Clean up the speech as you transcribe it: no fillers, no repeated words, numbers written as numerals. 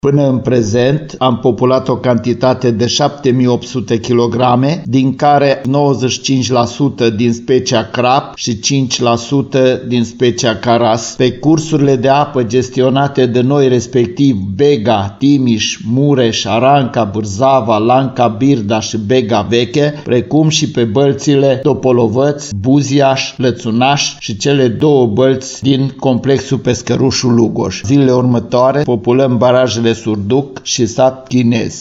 Până în prezent am populat o cantitate de 7800 kg, din care 95% din specia crap și 5% din specia caras, pe cursurile de apă gestionate de noi, respectiv Bega, Timiș, Mureș, Aranca, Bârzava, Lanca, Birda și Bega Veche, precum și pe bălțile Topolovăț, Buziaș, Lățunaș și cele două bălți din complexul Pescărușul Lugoș. Zilele următoare populăm barajele Surduc și Sat Chinez.